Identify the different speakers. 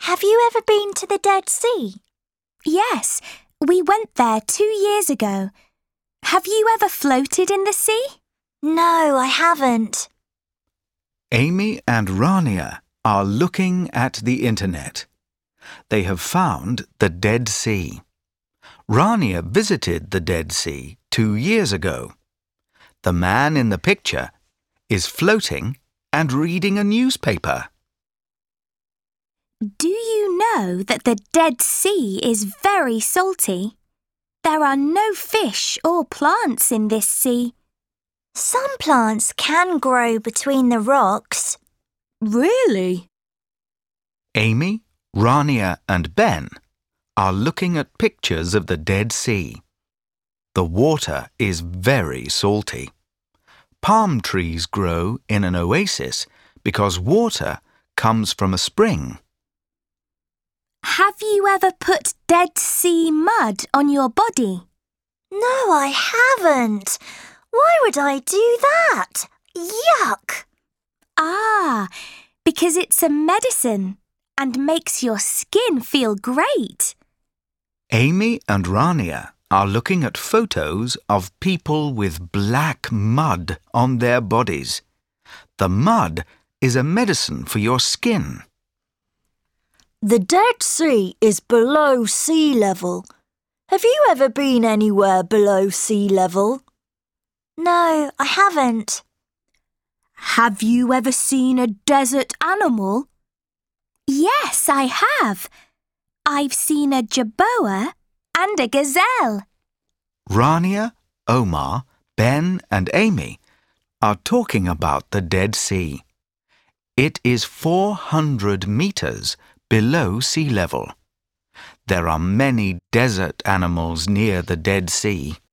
Speaker 1: Have you ever been to the Dead Sea?
Speaker 2: Yes, we went there 2 years ago. Have you ever floated in the sea?
Speaker 1: No, I haven't.
Speaker 3: Amy and Rania are looking at the internet. They have found the Dead Sea. Rania visited the Dead Sea 2 years ago. The man in the picture is floating and reading a newspaper.
Speaker 2: Do you know that the Dead Sea is very salty? There are no fish or plants in this sea.
Speaker 1: Some plants can grow between the rocks.
Speaker 2: Really?
Speaker 3: Amy, Rania and Ben are looking at pictures of the Dead Sea. The water is very salty. Palm trees grow in an oasis because water comes from a spring.
Speaker 2: Have you ever put Dead Sea mud on your body?
Speaker 1: No, I haven't. Why would I do that? Yuck!
Speaker 2: Ah, because it's a medicine and makes your skin feel great.
Speaker 3: Amy and Rania are looking at photos of people with black mud on their bodies. The mud is a medicine for your skin.
Speaker 1: The Dead Sea is below sea level. Have you ever been anywhere below sea level? No, I haven't.
Speaker 2: Have you ever seen a desert animal? Yes, I have. I've seen a jerboa and a gazelle.
Speaker 3: Rania, Omar, Ben and Amy are talking about the Dead Sea. It is 400 meters below sea level. There are many desert animals near the Dead Sea.